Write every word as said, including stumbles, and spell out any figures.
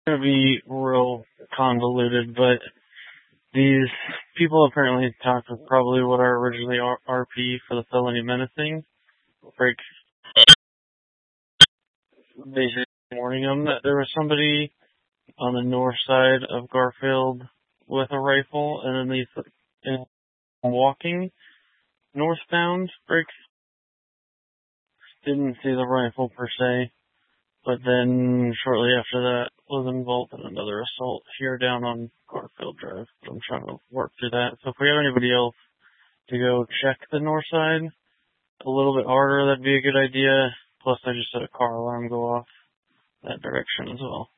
going to be real convoluted, but these people apparently talked with probably what are originally R P for the felony menacing. Break basically warning them that there was somebody on the north side of Garfield with a rifle, and then these and walking northbound. Break didn't see the rifle per se, but then shortly after that was involved in another assault here down on Garfield Drive. I'm trying to work through that. So if we have anybody else to go check the north side a little bit harder, that'd be a good idea. Plus, I just had a car alarm go off that direction as well.